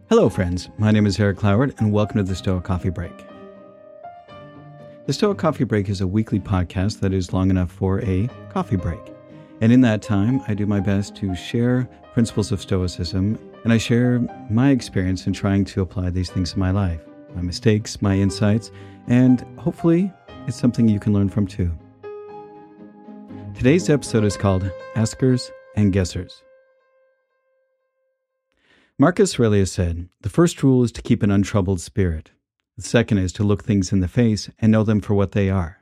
Hello, friends. My name is Eric Cloward, and welcome to the Stoic Coffee Break. The Stoic Coffee Break is a weekly podcast that is long enough for a coffee break. And in that time, I do my best to share principles of Stoicism, and I share my experience in trying to apply these things in my life, my mistakes, my insights, and hopefully it's something you can learn from too. Today's episode is called Askers and Guessers. Marcus Aurelius said, "The first rule is to keep an untroubled spirit. The second is to look things in the face and know them for what they are."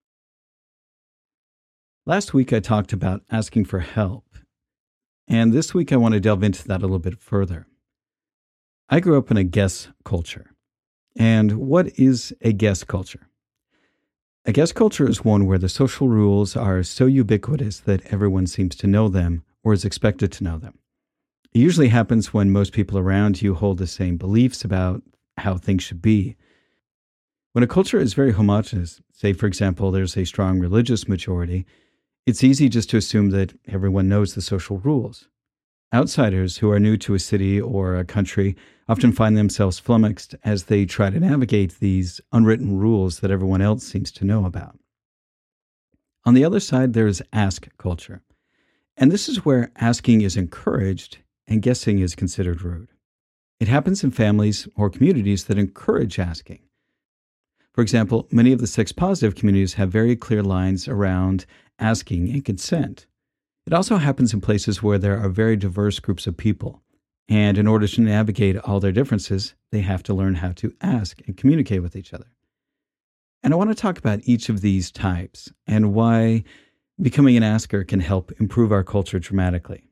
Last week I talked about asking for help, and this week I want to delve into that a little bit further. I grew up in a guess culture. And what is a guess culture? A guess culture is one where the social rules are so ubiquitous that everyone seems to know them or is expected to know them. It usually happens when most people around you hold the same beliefs about how things should be. When a culture is very homogeneous, say for example there's a strong religious majority, it's easy just to assume that everyone knows the social rules. Outsiders who are new to a city or a country often find themselves flummoxed as they try to navigate these unwritten rules that everyone else seems to know about. On the other side, there is ask culture. And this is where asking is encouraged and guessing is considered rude. It happens in families or communities that encourage asking. For example, many of the sex-positive communities have very clear lines around asking and consent. It also happens in places where there are very diverse groups of people, and in order to navigate all their differences, they have to learn how to ask and communicate with each other. And I want to talk about each of these types and why becoming an asker can help improve our culture dramatically.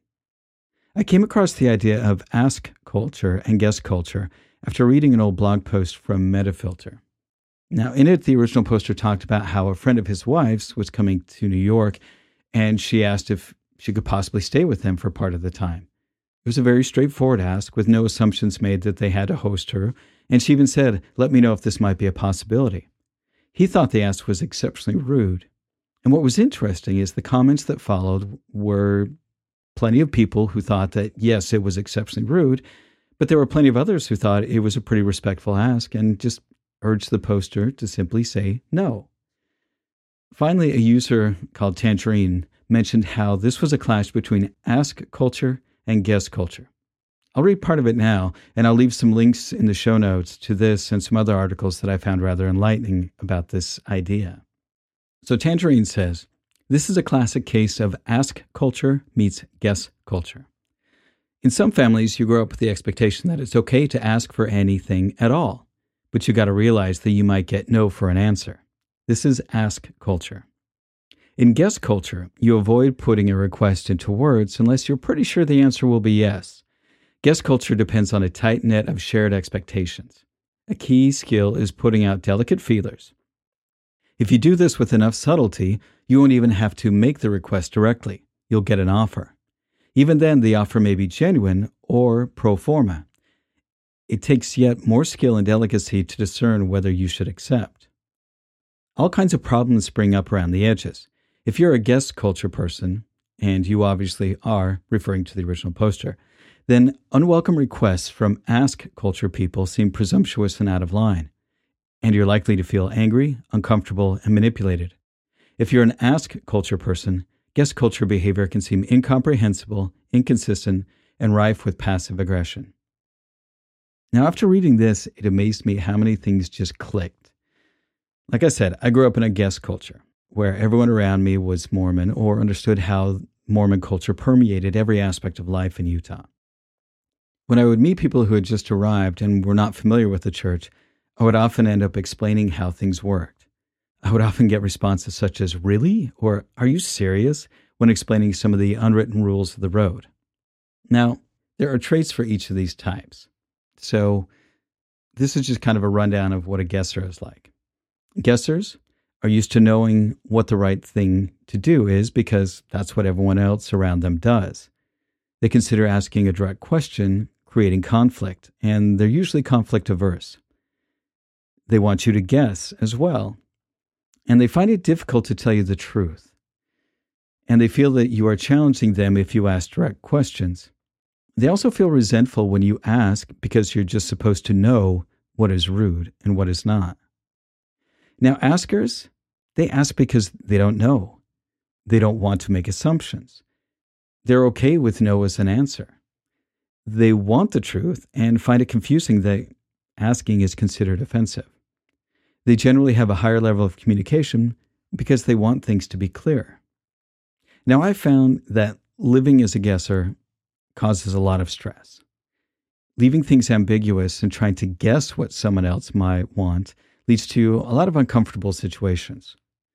I came across the idea of ask culture and guess culture after reading an old blog post from Metafilter. Now, in it, the original poster talked about how a friend of his wife's was coming to New York, and she asked if she could possibly stay with them for part of the time. It was a very straightforward ask with no assumptions made that they had to host her, and she even said, "Let me know if this might be a possibility." He thought the ask was exceptionally rude. And what was interesting is the comments that followed were plenty of people who thought that, yes, it was exceptionally rude, but there were plenty of others who thought it was a pretty respectful ask and just urged the poster to simply say no. Finally, a user called Tangerine mentioned how this was a clash between ask culture and guess culture. I'll read part of it now, and I'll leave some links in the show notes to this and some other articles that I found rather enlightening about this idea. So Tangerine says, "This is a classic case of ask culture meets guess culture. In some families, you grow up with the expectation that it's okay to ask for anything at all, but you got to realize that you might get no for an answer. This is ask culture. In guess culture, you avoid putting a request into words unless you're pretty sure the answer will be yes. Guess culture depends on a tight net of shared expectations. A key skill is putting out delicate feelers. If you do this with enough subtlety, you won't even have to make the request directly. You'll get an offer. Even then, the offer may be genuine or pro forma. It takes yet more skill and delicacy to discern whether you should accept. All kinds of problems spring up around the edges. If you're a guess culture person, and you obviously are, referring to the original poster, then unwelcome requests from ask culture people seem presumptuous and out of line, and you're likely to feel angry, uncomfortable, and manipulated. If you're an ask culture person, guess culture behavior can seem incomprehensible, inconsistent, and rife with passive aggression. Now, after reading this, it amazed me how many things just clicked. Like I said, I grew up in a guess culture, where everyone around me was Mormon or understood how Mormon culture permeated every aspect of life in Utah. When I would meet people who had just arrived and were not familiar with the church, I would often end up explaining how things worked. I would often get responses such as, "Really?" or "Are you serious?" when explaining some of the unwritten rules of the road. Now, there are traits for each of these types. So this is just kind of a rundown of what a guesser is like. Guessers are used to knowing what the right thing to do is because that's what everyone else around them does. They consider asking a direct question creating conflict, and they're usually conflict averse. They want you to guess as well, and they find it difficult to tell you the truth. And they feel that you are challenging them if you ask direct questions. They also feel resentful when you ask because you're just supposed to know what is rude and what is not. Now, askers, they ask because they don't know. They don't want to make assumptions. They're okay with no as an answer. They want the truth and find it confusing that asking is considered offensive. They generally have a higher level of communication because they want things to be clear. Now, I found that living as a guesser causes a lot of stress. Leaving things ambiguous and trying to guess what someone else might want leads to a lot of uncomfortable situations.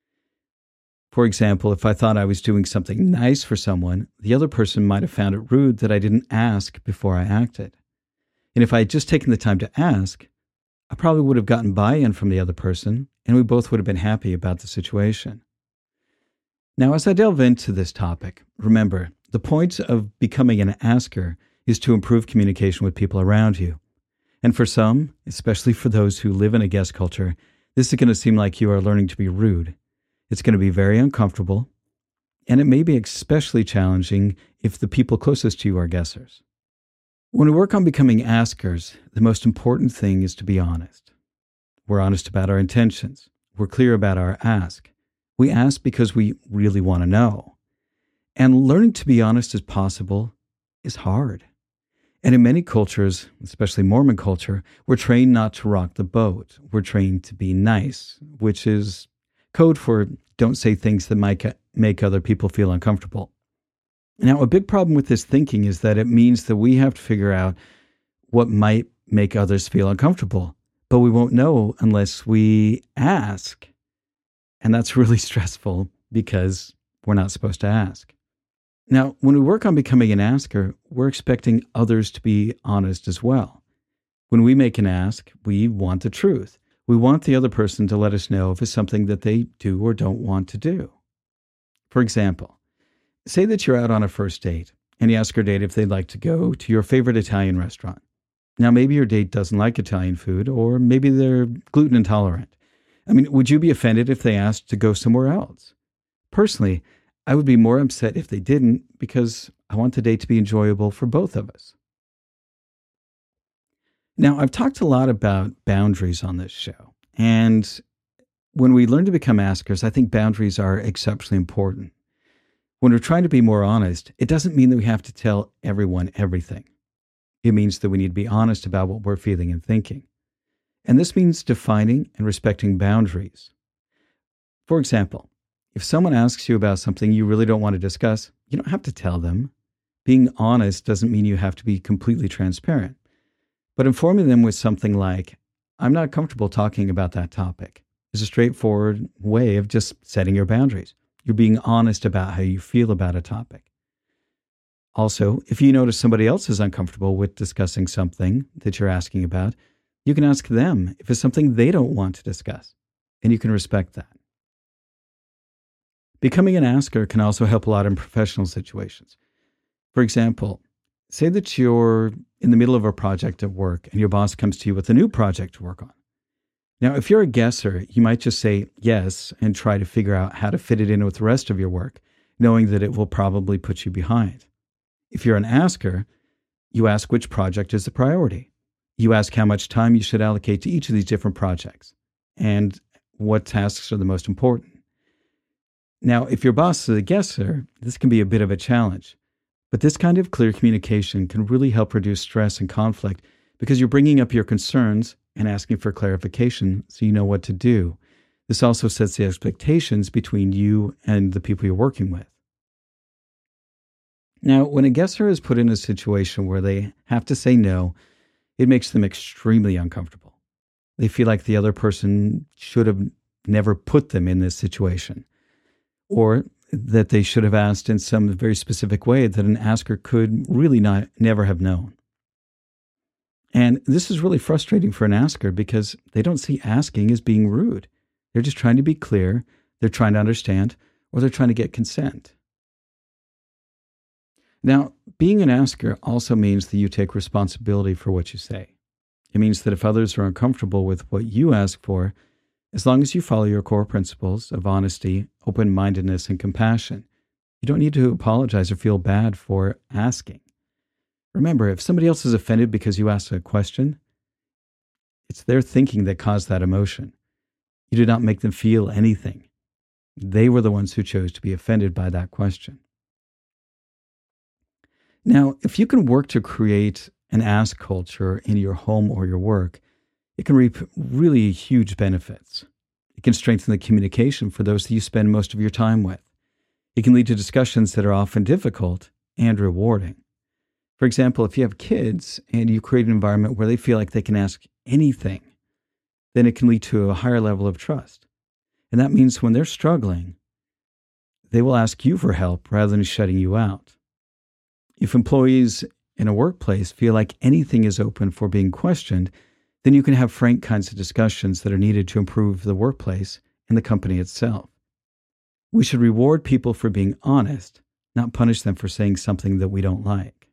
For example, if I thought I was doing something nice for someone, the other person might have found it rude that I didn't ask before I acted. And if I had just taken the time to ask, I probably would have gotten buy-in from the other person, and we both would have been happy about the situation. Now, as I delve into this topic, remember, the point of becoming an asker is to improve communication with people around you. And for some, especially for those who live in a guest culture, this is going to seem like you are learning to be rude. It's going to be very uncomfortable, and it may be especially challenging if the people closest to you are guessers. When we work on becoming askers, the most important thing is to be honest. We're honest about our intentions. We're clear about our ask. We ask because we really want to know. And learning to be honest as possible is hard. And in many cultures, especially Mormon culture, we're trained not to rock the boat. We're trained to be nice, which is code for don't say things that might make other people feel uncomfortable. Now, a big problem with this thinking is that it means that we have to figure out what might make others feel uncomfortable, but we won't know unless we ask. And that's really stressful because we're not supposed to ask. Now, when we work on becoming an asker, we're expecting others to be honest as well. When we make an ask, we want the truth. We want the other person to let us know if it's something that they do or don't want to do. For example, say that you're out on a first date and you ask your date if they'd like to go to your favorite Italian restaurant. Now, maybe your date doesn't like Italian food, or maybe they're gluten intolerant. I mean, would you be offended if they asked to go somewhere else? Personally, I would be more upset if they didn't because I want the date to be enjoyable for both of us. Now, I've talked a lot about boundaries on this show, and when we learn to become askers, I think boundaries are exceptionally important. When we're trying to be more honest, it doesn't mean that we have to tell everyone everything. It means that we need to be honest about what we're feeling and thinking. And this means defining and respecting boundaries. For example, if someone asks you about something you really don't want to discuss, you don't have to tell them. Being honest doesn't mean you have to be completely transparent. But informing them with something like, I'm not comfortable talking about that topic, is a straightforward way of just setting your boundaries. You're being honest about how you feel about a topic. Also, if you notice somebody else is uncomfortable with discussing something that you're asking about, you can ask them if it's something they don't want to discuss, and you can respect that. Becoming an asker can also help a lot in professional situations. For example, say that you're in the middle of a project at work and your boss comes to you with a new project to work on. Now, if you're a guesser, you might just say yes and try to figure out how to fit it in with the rest of your work, knowing that it will probably put you behind. If you're an asker, you ask which project is the priority. You ask how much time you should allocate to each of these different projects and what tasks are the most important. Now, if your boss is a guesser, this can be a bit of a challenge. But this kind of clear communication can really help reduce stress and conflict because you're bringing up your concerns and asking for clarification so you know what to do. This also sets the expectations between you and the people you're working with. Now, when a guesser is put in a situation where they have to say no, it makes them extremely uncomfortable. They feel like the other person should have never put them in this situation, or that they should have asked in some very specific way that an asker could really never have known. And this is really frustrating for an asker because they don't see asking as being rude. They're just trying to be clear, they're trying to understand, or they're trying to get consent. Now, being an asker also means that you take responsibility for what you say. It means that if others are uncomfortable with what you ask for, as long as you follow your core principles of honesty, open-mindedness, and compassion, you don't need to apologize or feel bad for asking. Remember, if somebody else is offended because you ask a question, it's their thinking that caused that emotion. You did not make them feel anything. They were the ones who chose to be offended by that question. Now, if you can work to create an ask culture in your home or your work, it can reap really huge benefits. It can strengthen the communication for those that you spend most of your time with. It can lead to discussions that are often difficult and rewarding. For example, if you have kids and you create an environment where they feel like they can ask anything, then it can lead to a higher level of trust. And that means when they're struggling, they will ask you for help rather than shutting you out. If employees in a workplace feel like anything is open for being questioned, then you can have frank kinds of discussions that are needed to improve the workplace and the company itself. We should reward people for being honest, not punish them for saying something that we don't like.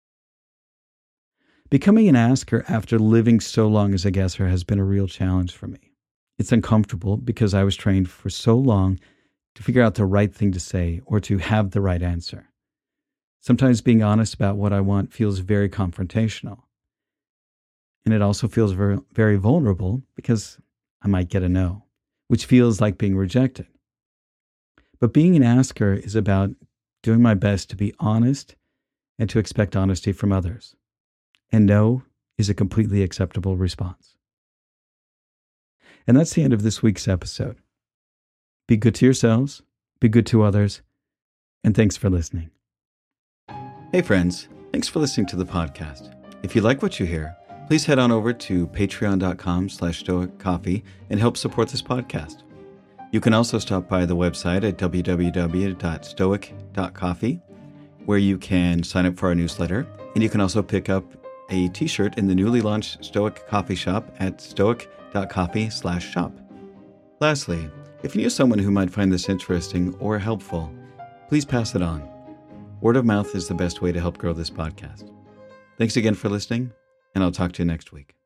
Becoming an asker after living so long as a guesser has been a real challenge for me. It's uncomfortable because I was trained for so long to figure out the right thing to say or to have the right answer. Sometimes being honest about what I want feels very confrontational. And it also feels very, very vulnerable because I might get a no, which feels like being rejected. But being an asker is about doing my best to be honest and to expect honesty from others. And no is a completely acceptable response. And that's the end of this week's episode. Be good to yourselves, be good to others, and thanks for listening. Hey friends, thanks for listening to the podcast. If you like what you hear, please head on over to patreon.com/stoiccoffee and help support this podcast. You can also stop by the website at www.stoic.coffee, where you can sign up for our newsletter, and you can also pick up a t-shirt in the newly launched Stoic Coffee Shop at stoic.coffee/shop. Lastly, if you know someone who might find this interesting or helpful, please pass it on. Word of mouth is the best way to help grow this podcast. Thanks again for listening, and I'll talk to you next week.